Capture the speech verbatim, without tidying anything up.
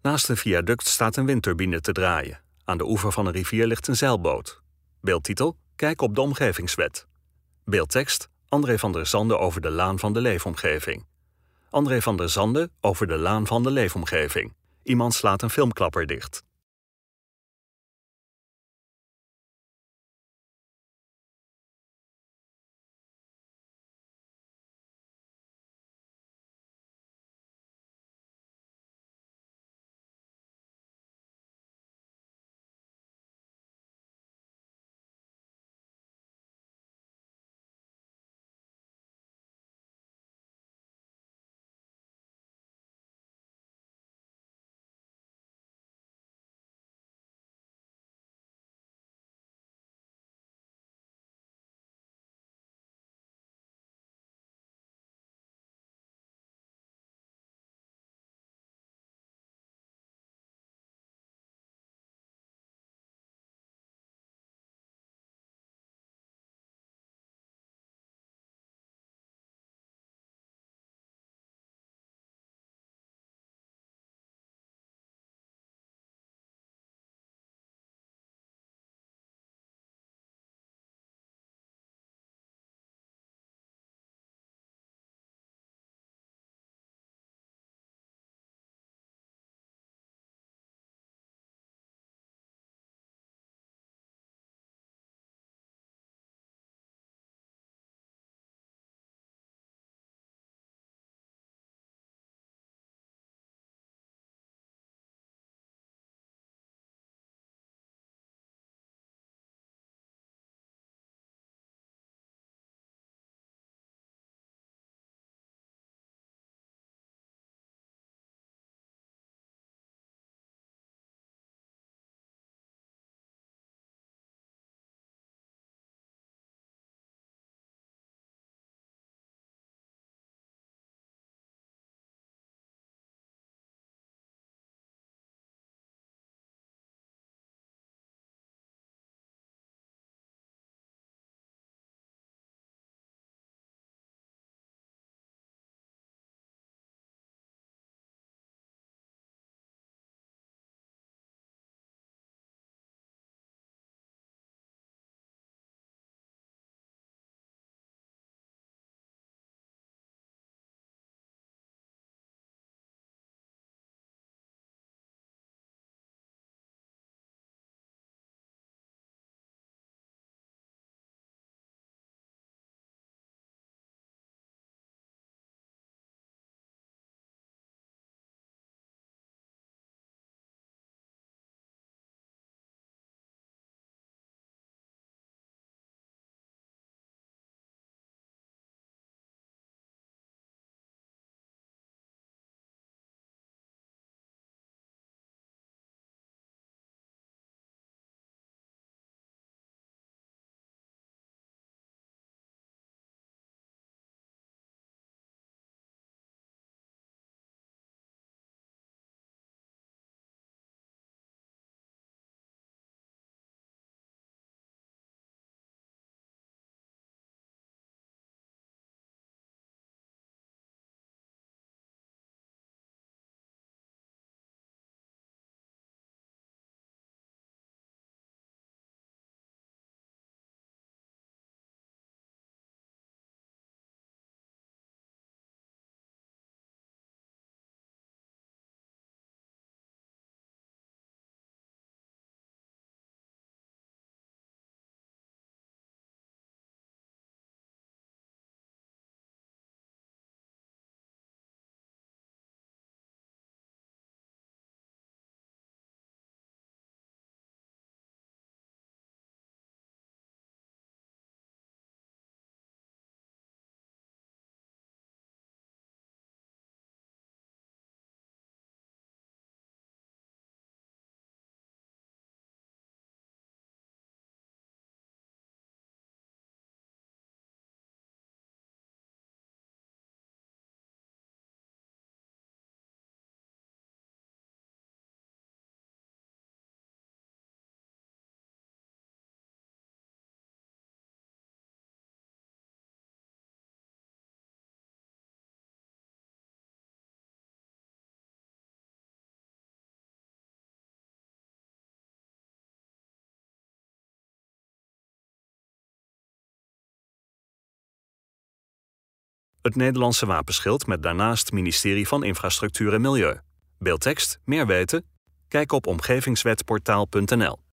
Naast een viaduct staat een windturbine te draaien. Aan de oever van een rivier ligt een zeilboot. Beeldtitel: Kijk op de omgevingswet. Beeldtekst: André van der Zande over de Laan van de Leefomgeving. André van der Zande over de Laan van de Leefomgeving. Iemand slaat een filmklapper dicht. het Nederlandse wapenschild met daarnaast ministerie van Infrastructuur en Milieu. Beeldtekst, meer weten? Kijk op omgevingswetportaal punt n l.